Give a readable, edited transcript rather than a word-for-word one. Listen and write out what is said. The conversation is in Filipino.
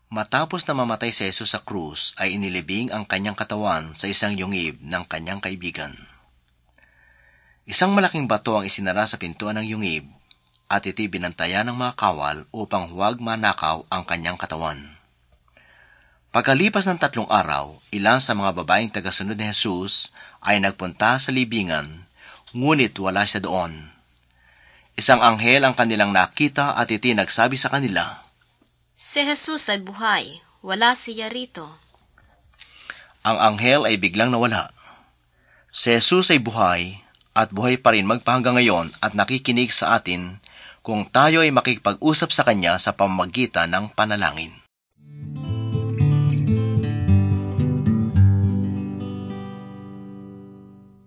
Matapos na mamatay si Jesus sa krus, ay inilibing ang kanyang katawan sa isang yungib ng kanyang kaibigan. Isang malaking bato ang isinara sa pintuan ng yungib, at ito'y binantayan ng mga kawal upang huwag manakaw ang kanyang katawan. Pagkalipas ng 3 araw, ilan sa mga babaeng tagasunod ni Jesus ay nagpunta sa libingan, ngunit wala siya doon. Isang anghel ang kanilang nakita at ito'y nagsabi sa kanila, Si Jesus ay buhay, wala siya rito. Ang anghel ay biglang nawala. Si Jesus ay buhay at buhay pa rin magpahanggang ngayon at nakikinig sa atin kung tayo ay makikipag-usap sa Kanya sa pamamagitan ng panalangin.